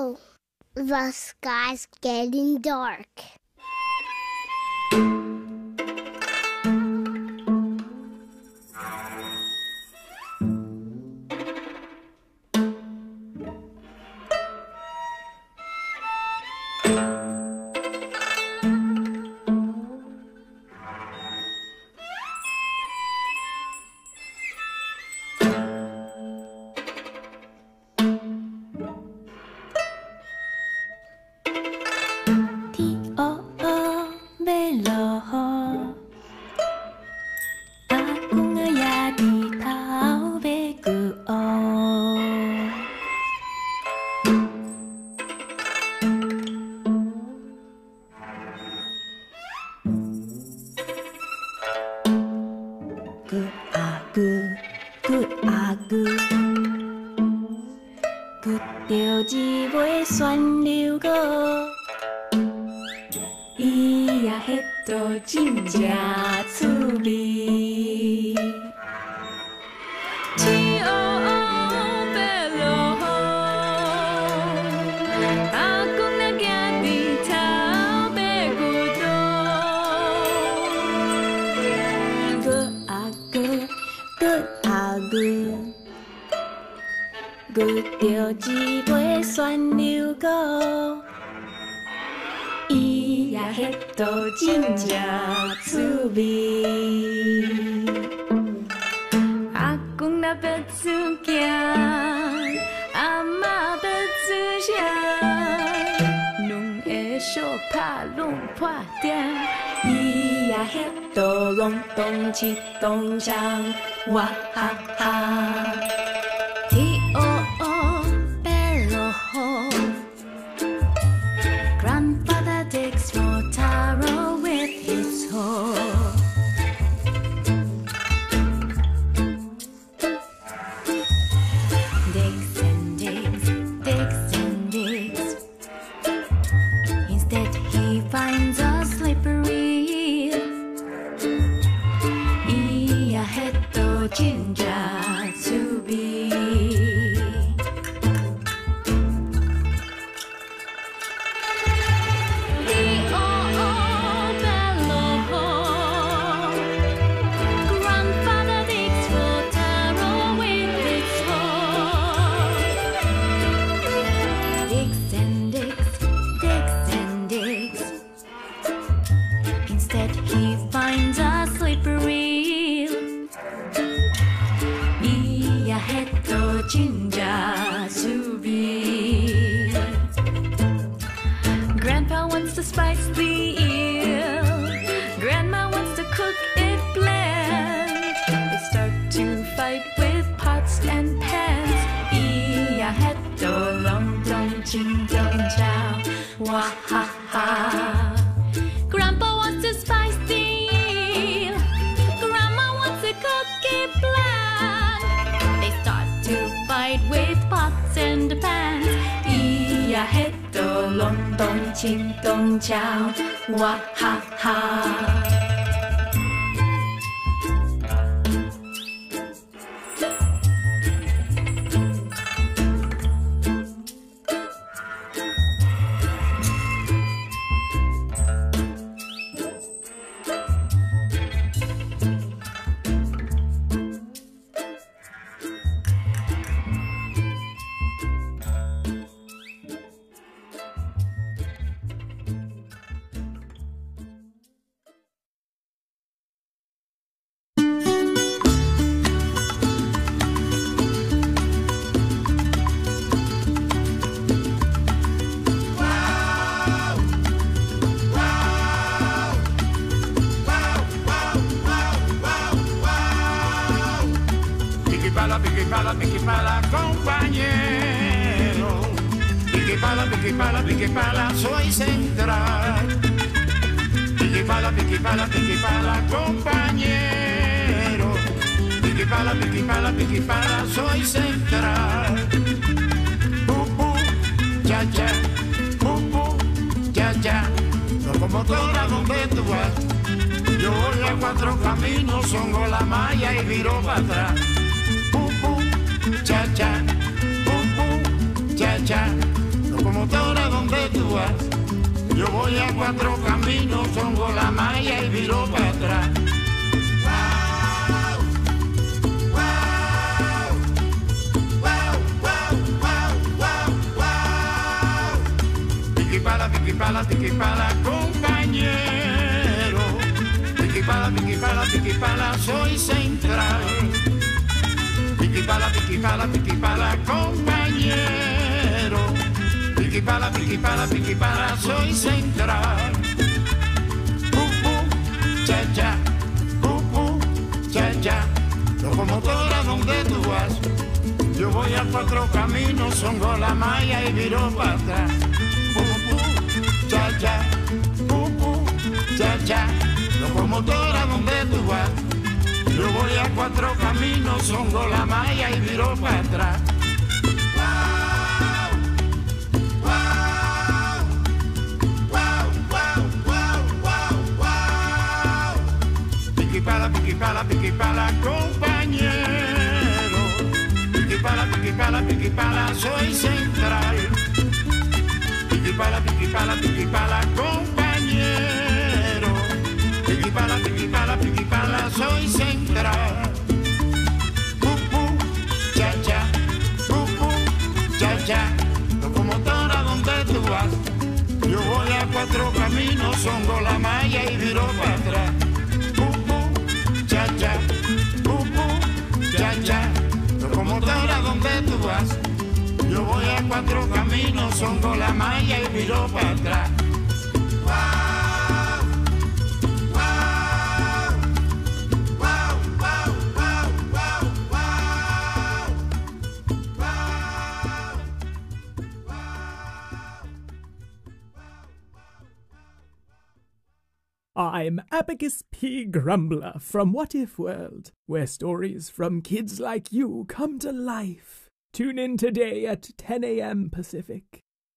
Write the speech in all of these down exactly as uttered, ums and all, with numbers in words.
Oh, the sky's getting dark. vas. Yo voy a cuatro caminos, hongo la malla y viro para atrás. Piquipala, piquipala, piquipala, compañero. Piquipala, piquipala, piquipala, soy central. Piquipala, piquipala, piquipala, compañero. Piquipala, piquipala, piquipala, soy central. Cucú, cha cha, cucú, cha cha. Locomotora, ¿dónde tú vas? Yo voy a cuatro caminos, hongo la malla y viro para atrás. Cha cha, cucú, cha cha, locomotora, ¿dónde tú vas? Yo voy a cuatro caminos, hongo la malla y viro para atrás. Piquipala, piquipala, piquipala, compañero. Piquipala, piquipala, piquipala, soy central. Piquipala, piquipala, piquipala, compañero. Piquipala, piquipala, piquipala, soy central. Cucú, cha cha, cucú, cha cha. Locomotora, ¿dónde tú vas? Yo voy a cuatro caminos, hongo la malla y viro para atrás. Cucú, cha cha, cucú, cha cha. Locomotora, ¿dónde tú vas? Yo voy a cuatro caminos, hongo la malla y viro para atrás. I'm Abacus P. Grumbler from What If World, where stories from kids like you come to life. Tune in today at ten a m Pacific.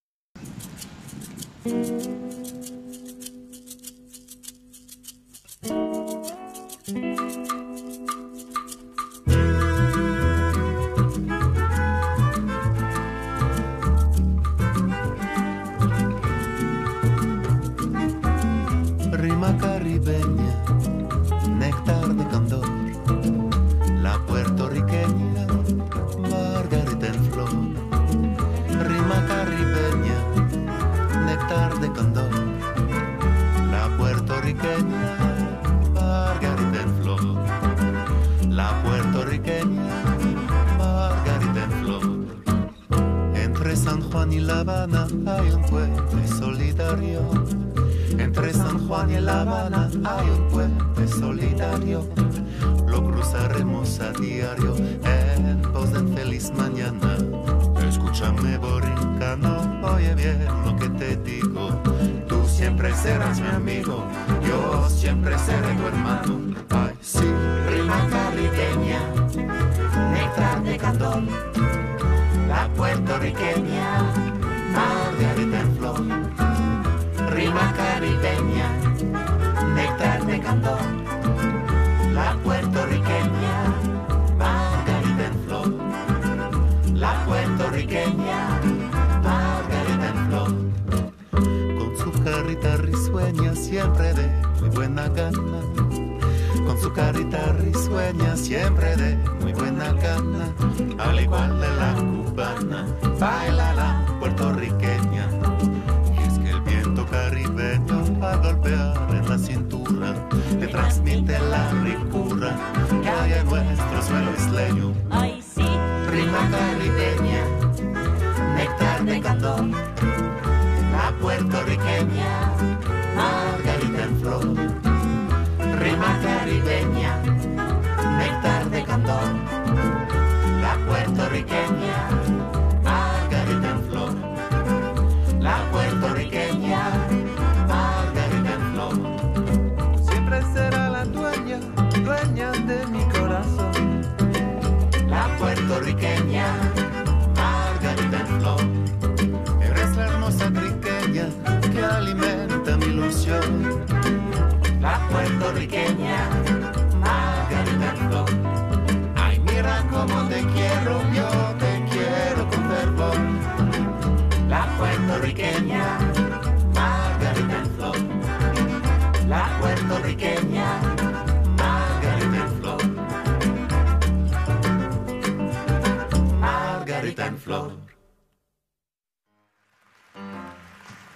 Rima caribeña, néctar de candor, la puertorriqueña, margarita en flor. Rima caribeña, néctar de candor, la puertorriqueña, margarita en flor. La puertorriqueña, margarita en flor. Entre San Juan y La Habana hay un puente solidario. Entre San Juan y La Habana hay un puente solidario. Lo cruzaremos a diario en pos de feliz mañana. Escúchame, borincano, oye bien lo que te digo. Tú siempre serás mi amigo, yo siempre seré tu hermano. Ay, sí. Rima caribeña, néctar de candor, la puertorriqueña, margarita en flor. Rima caribeña, néctar de candor, la puertorriqueña, margarita en flor. La puertorriqueña, margarita en flor. Con su carita risueña siempre de muy buena gana. Con su carita risueña siempre de muy buena gana. Al igual de la cubana, baila la puertorriqueña. Caribeño a golpear en la cintura le transmite la ricura que hay en nuestro suelo isleño. Ay, sí. Rima caribeña, néctar de candor, la puertorriqueña, margarita en flor. Rima caribeña, néctar de candor, la puertorriqueña, margarita en flor. La puertorriqueña, margarita en flor. Siempre será la dueña, dueña de mi corazón. La puertorriqueña, margarita en flor. Eres la hermosa triqueña que alimenta mi ilusión. La puertorriqueña, margarita en flor. Ay, mira cómo te quiero, yo te quiero con fervor. La puertorriqueña, la puertorriqueña Margarita en flor. Margarita en flor.